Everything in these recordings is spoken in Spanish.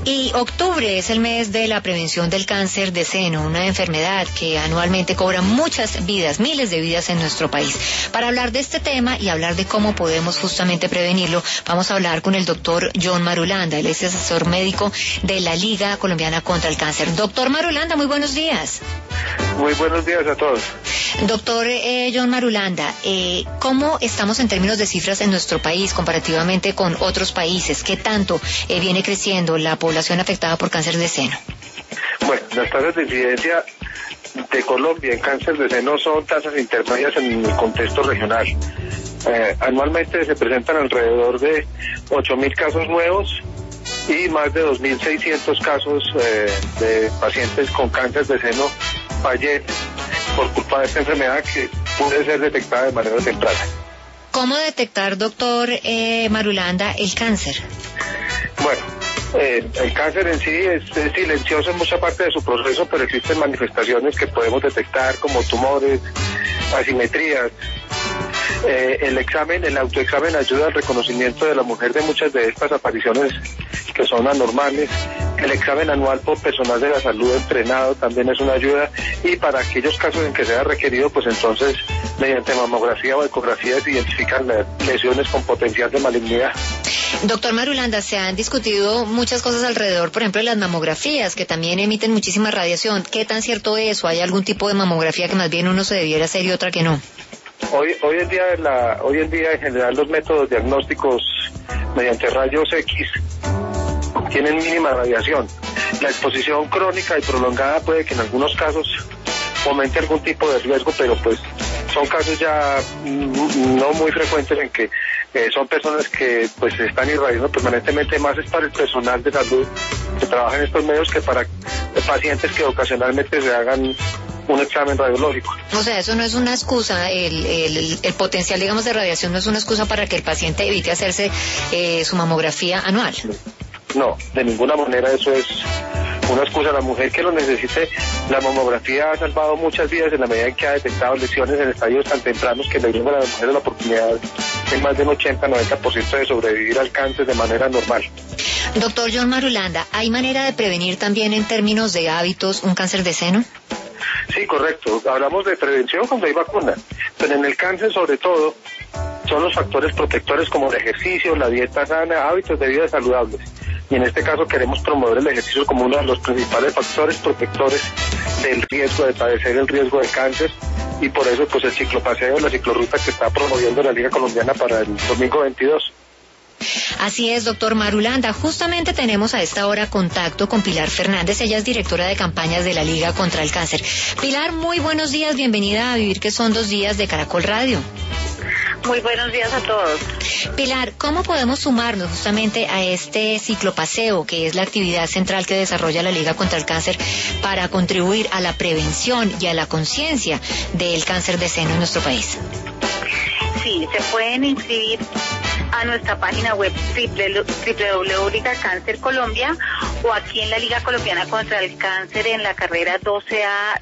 Y octubre es el mes de la prevención del cáncer de seno, una enfermedad que anualmente cobra muchas vidas, miles de vidas en nuestro país. Para hablar de este tema y hablar de cómo podemos justamente prevenirlo, vamos a hablar con el doctor John Marulanda. Él es asesor médico de la Liga Colombiana contra el Cáncer. Doctor Marulanda, muy buenos días. Muy buenos días a todos. Doctor John Marulanda, ¿cómo estamos en términos de cifras en nuestro país comparativamente con otros países? ¿Qué tanto viene creciendo la población afectada por cáncer de seno? Bueno, las tasas de incidencia de Colombia en cáncer de seno son tasas intermedias en el contexto regional. Anualmente se presentan alrededor de 8.000 casos nuevos y más de 2.600 casos de pacientes con cáncer de seno fallecen por culpa de esta enfermedad que puede ser detectada de manera temprana. ¿Cómo detectar, doctor Marulanda, el cáncer? Bueno, el cáncer en sí es silencioso en mucha parte de su proceso, pero existen manifestaciones que podemos detectar como tumores, asimetrías. El autoexamen ayuda al reconocimiento de la mujer de muchas de estas apariciones que son anormales. El examen anual por personal de la salud entrenado también es una ayuda, y para aquellos casos en que sea requerido, pues entonces mediante mamografía o ecografía se identifican lesiones con potencial de malignidad. Doctor Marulanda, se han discutido muchas cosas alrededor, por ejemplo, de las mamografías, que también emiten muchísima radiación. ¿Qué tan cierto es, o hay algún tipo de mamografía que más bien uno se debiera hacer y otra que no? Hoy en día en general los métodos diagnósticos mediante rayos X tienen mínima radiación. La exposición crónica y prolongada puede que en algunos casos aumente algún tipo de riesgo, pero pues son casos ya no muy frecuentes en que son personas que pues se están irradiando permanentemente. Más es para el personal de salud que trabaja en estos medios que para pacientes que ocasionalmente se hagan un examen radiológico. O sea, eso no es una excusa, el potencial, digamos, de radiación no es una excusa para que el paciente evite hacerse su mamografía anual. No, de ninguna manera eso es una excusa. La mujer que lo necesite, la mamografía ha salvado muchas vidas en la medida en que ha detectado lesiones en estadios tan tempranos que le brindan a la mujer la oportunidad de más del 80-90% de sobrevivir al cáncer de manera normal. Doctor John Marulanda, ¿hay manera de prevenir también en términos de hábitos un cáncer de seno? Sí, correcto. Hablamos de prevención cuando hay vacuna, pero en el cáncer sobre todo son los factores protectores como el ejercicio, la dieta sana, hábitos de vida saludables. Y en este caso queremos promover el ejercicio como uno de los principales factores protectores del riesgo de padecer el riesgo de cáncer, y por eso pues el ciclopaseo, la ciclorruta que está promoviendo la Liga Colombiana para el domingo 22. Así es, doctor Marulanda. Justamente tenemos a esta hora contacto con Pilar Fernández. Ella es directora de campañas de la Liga contra el Cáncer. Pilar, muy buenos días. Bienvenida a Vivir que son 2 días de Caracol Radio. Muy buenos días a todos. Pilar, ¿cómo podemos sumarnos justamente a este ciclopaseo, que es la actividad central que desarrolla la Liga contra el Cáncer, para contribuir a la prevención y a la conciencia del cáncer de seno en nuestro país? Sí, se pueden inscribir a nuestra página web www.Liga Cáncer Colombia, o aquí en la Liga Colombiana contra el Cáncer en la carrera 12A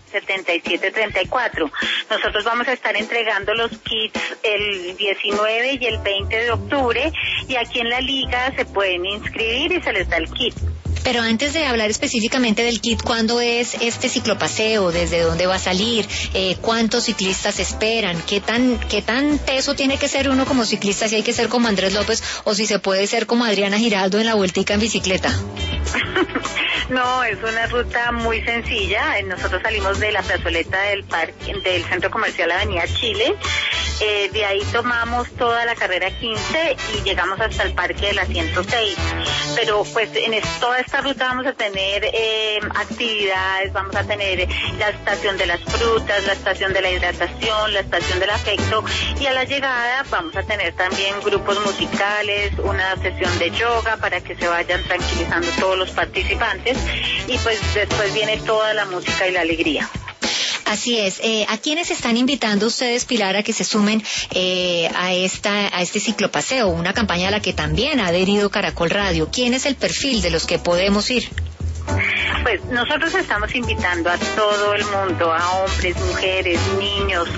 7734. Nosotros vamos a estar entregando los kits el 19 y el 20 de octubre, y aquí en la Liga se pueden inscribir y se les da el kit. Pero antes de hablar específicamente del kit, ¿cuándo es este ciclopaseo? ¿Desde dónde va a salir? ¿Cuántos ciclistas esperan? ¿Qué tan teso tiene que ser uno como ciclista? Si hay que ser como Andrés López, o si se puede ser como Adriana Giraldo en la vueltica en bicicleta. No, es una ruta muy sencilla. Nosotros salimos de la plazoleta del parque, del Centro Comercial Avenida Chile. De ahí tomamos toda la carrera 15 y llegamos hasta el parque de la 106. Pero pues en toda esta ruta vamos a tener actividades, vamos a tener la estación de las frutas, la estación de la hidratación, la estación del afecto, y a la llegada vamos a tener también grupos musicales, una sesión de yoga para que se vayan tranquilizando todos los participantes, y pues después viene toda la música y la alegría. Así es. ¿A quiénes están invitando ustedes, Pilar, a que se sumen a este ciclopaseo, una campaña a la que también ha adherido Caracol Radio? ¿Quién es el perfil de los que podemos ir? Pues nosotros estamos invitando a todo el mundo, a hombres, mujeres, niños,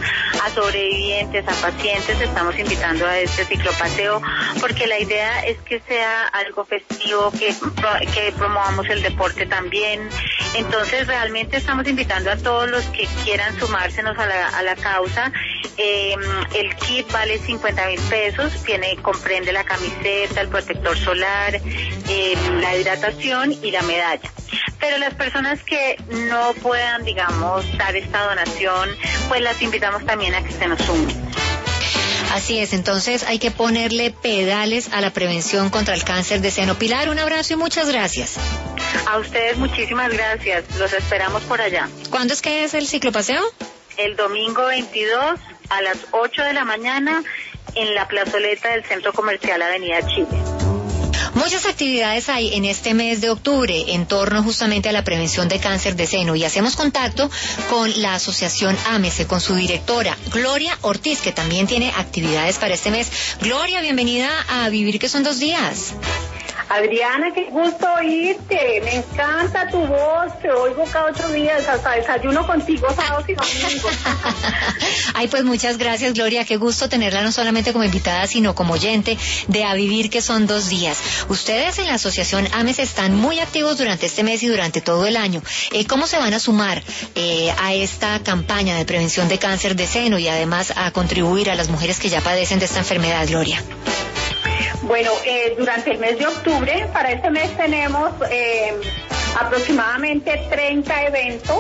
a sobrevivientes, a pacientes, estamos invitando a este ciclopaseo, porque la idea es que sea algo festivo, que promovamos el deporte también. Entonces realmente estamos invitando a todos los que quieran sumársenos a la causa. El kit vale 50,000 pesos, comprende la camiseta, el protector solar, la hidratación y la medalla. Pero las personas que no puedan, digamos, dar esta donación, pues las invitamos también a que se nos sumen. Así es, entonces hay que ponerle pedales a la prevención contra el cáncer de seno. Pilar, un abrazo y muchas gracias. A ustedes muchísimas gracias, los esperamos por allá. ¿Cuándo es que es el ciclopaseo? El domingo 22 a las 8 de la mañana en la plazoleta del Centro Comercial Avenida Chile. Muchas actividades hay en este mes de octubre en torno justamente a la prevención de cáncer de seno y hacemos contacto con la asociación AMESE, con su directora, Gloria Ortiz, que también tiene actividades para este mes. Gloria, bienvenida a Vivir que son 2 días. Adriana, qué gusto oírte, me encanta tu voz, te oigo cada 8 días, hasta desayuno contigo sábados y domingos. Ay, pues muchas gracias, Gloria, qué gusto tenerla no solamente como invitada, sino como oyente de A Vivir que son 2 días. Ustedes en la asociación AMES están muy activos durante este mes y durante todo el año. ¿Cómo se van a sumar a esta campaña de prevención de cáncer de seno y además a contribuir a las mujeres que ya padecen de esta enfermedad, Gloria? Bueno, durante el mes de octubre, para este mes tenemos aproximadamente 30 eventos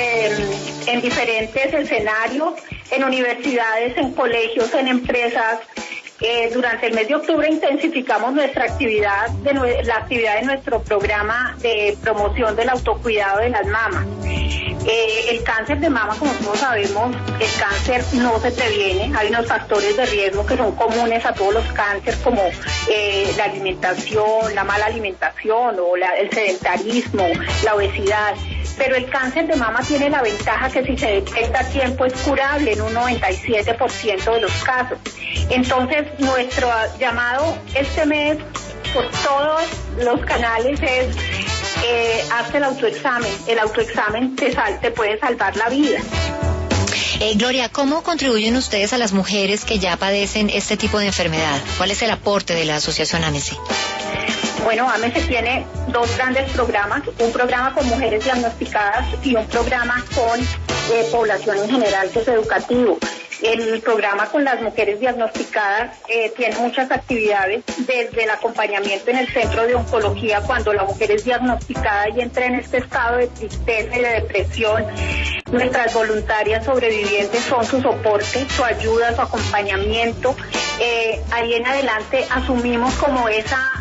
en diferentes escenarios, en universidades, en colegios, en empresas. Durante el mes de octubre intensificamos nuestra actividad, la actividad de nuestro programa de promoción del autocuidado de las mamas. El cáncer de mama, como todos sabemos, el cáncer no se previene. Hay unos factores de riesgo que son comunes a todos los cánceres, como la alimentación, la mala alimentación o el sedentarismo, la obesidad. Pero el cáncer de mama tiene la ventaja que si se detecta a tiempo es curable en un 97% de los casos. Entonces, nuestro llamado este mes por todos los canales es hazte el autoexamen. El autoexamen te puede salvar la vida. Gloria, ¿cómo contribuyen ustedes a las mujeres que ya padecen este tipo de enfermedad? ¿Cuál es el aporte de la asociación AMESE? Bueno, AMESE tiene 2 grandes programas, un programa con mujeres diagnosticadas y un programa con población en general, que es educativo. El programa con las mujeres diagnosticadas tiene muchas actividades, desde el acompañamiento en el centro de oncología cuando la mujer es diagnosticada y entra en este estado de tristeza y de depresión. Nuestras voluntarias sobrevivientes son su soporte, su ayuda, su acompañamiento. Ahí en adelante asumimos como esa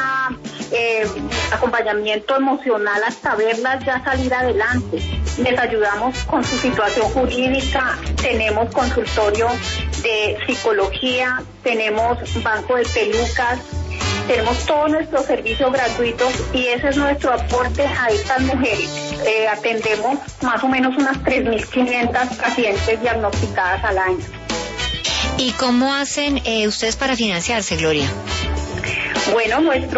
acompañamiento emocional hasta verlas ya salir adelante. Les ayudamos con su situación jurídica, tenemos consultorio de psicología, tenemos banco de pelucas, tenemos todos nuestros servicios gratuitos y ese es nuestro aporte a estas mujeres. Atendemos más o menos unas 3.500 pacientes diagnosticadas al año. ¿Y cómo hacen ustedes para financiarse, Gloria? Bueno,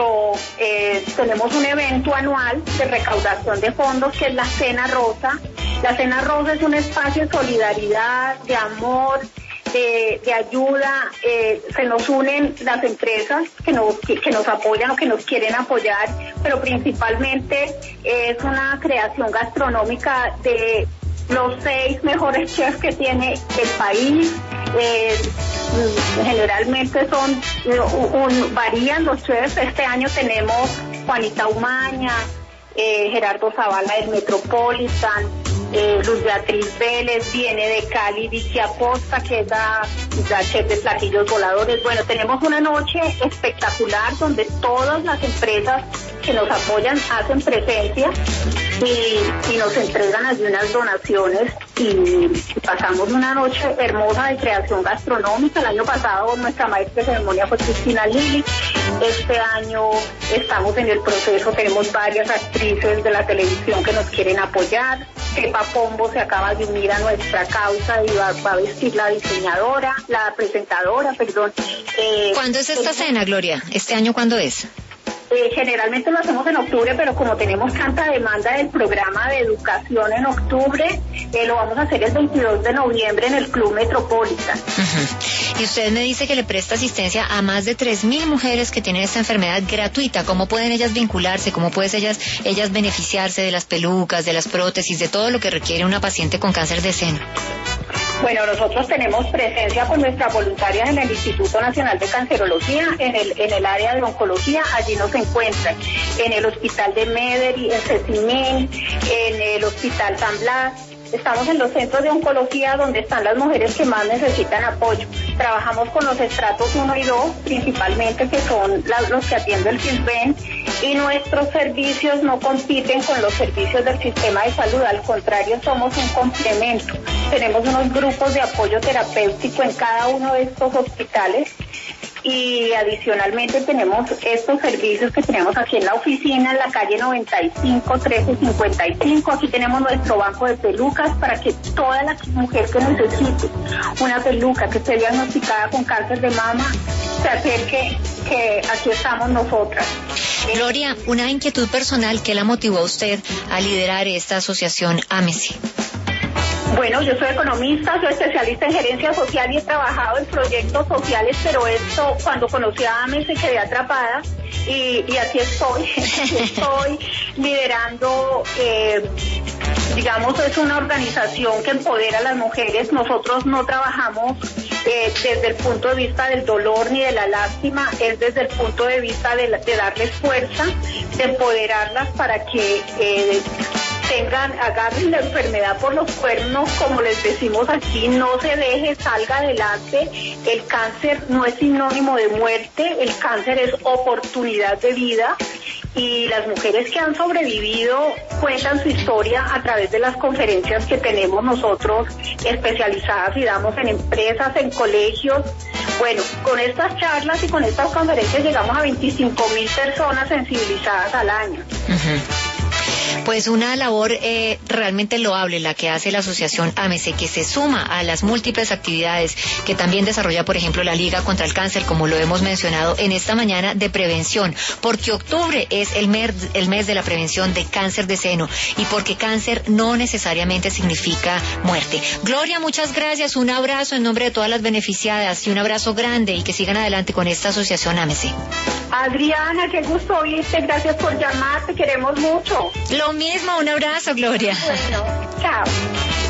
tenemos un evento anual de recaudación de fondos que es la Cena Rosa. La Cena Rosa es un espacio de solidaridad, de amor, de ayuda. Se nos unen las empresas que nos apoyan o que nos quieren apoyar, pero principalmente es una creación gastronómica de los 6 mejores chefs que tiene el país. Generalmente varían los chefs. Este año tenemos Juanita Umaña, Gerardo Zavala del Metropolitan, Luz Beatriz Vélez, viene de Cali Vicky Acosta, que es la chef de platillos voladores. Bueno, tenemos una noche espectacular donde todas las empresas que nos apoyan hacen presencia y nos entregan allí unas donaciones y pasamos una noche hermosa de creación gastronómica. El año pasado nuestra maestra de ceremonia fue Cristina Lili. Este año estamos en el proceso, tenemos varias actrices de la televisión que nos quieren apoyar. Pepa Pombo se acaba de unir a nuestra causa y va a vestir la presentadora. ¿Cuándo es esta cena, Gloria? ¿Este año cuándo es? Generalmente lo hacemos en octubre, pero como tenemos tanta demanda del programa de educación en octubre, lo vamos a hacer el 22 de noviembre en el Club Metropolitan. Y usted me dice que le presta asistencia a más de 3.000 mujeres que tienen esta enfermedad gratuita. ¿Cómo pueden ellas vincularse? ¿Cómo pueden ellas beneficiarse de las pelucas, de las prótesis, de todo lo que requiere una paciente con cáncer de seno? Bueno, nosotros tenemos presencia con nuestras voluntarias en el Instituto Nacional de Cancerología, en el área de oncología. Allí nos encuentran en el Hospital de Medellín, en Cecimín, en el Hospital San Blas. Estamos en los centros de oncología donde están las mujeres que más necesitan apoyo. Trabajamos con los estratos 1 y 2, principalmente, que son los que atiende el CISBEN, y nuestros servicios no compiten con los servicios del sistema de salud, al contrario, somos un complemento. Tenemos unos grupos de apoyo terapéutico en cada uno de estos hospitales. Y adicionalmente tenemos estos servicios que tenemos aquí en la oficina, en la calle 95, 1355. Aquí tenemos nuestro banco de pelucas para que toda la mujer que necesite una peluca, que esté diagnosticada con cáncer de mama, se acerque, que aquí estamos nosotras. Gloria, una inquietud personal, ¿qué la motivó a usted a liderar esta asociación AMESE? Bueno, yo soy economista, soy especialista en gerencia social y he trabajado en proyectos sociales, pero esto, cuando conocí a AMESE quedé atrapada y aquí estoy, liderando, digamos, es una organización que empodera a las mujeres. Nosotros no trabajamos desde el punto de vista del dolor ni de la lástima, es desde el punto de vista de darles fuerza, de empoderarlas para que agarren la enfermedad por los cuernos, como les decimos aquí, no se deje, salga adelante. El cáncer no es sinónimo de muerte, el cáncer es oportunidad de vida, y las mujeres que han sobrevivido cuentan su historia a través de las conferencias que tenemos nosotros especializadas y damos en empresas, en colegios. Bueno, con estas charlas y con estas conferencias llegamos a 25.000 personas sensibilizadas al año. Pues una labor realmente loable la que hace la asociación AMESE, que se suma a las múltiples actividades que también desarrolla, por ejemplo, la Liga contra el Cáncer, como lo hemos mencionado en esta mañana, de prevención, porque octubre es el mes de la prevención de cáncer de seno y porque cáncer no necesariamente significa muerte. Gloria, muchas gracias, un abrazo en nombre de todas las beneficiadas y un abrazo grande, y que sigan adelante con esta asociación AMESE. Adriana, qué gusto oírte, gracias por llamar, te queremos mucho. Lo mismo, un abrazo, Gloria. Bueno, chao.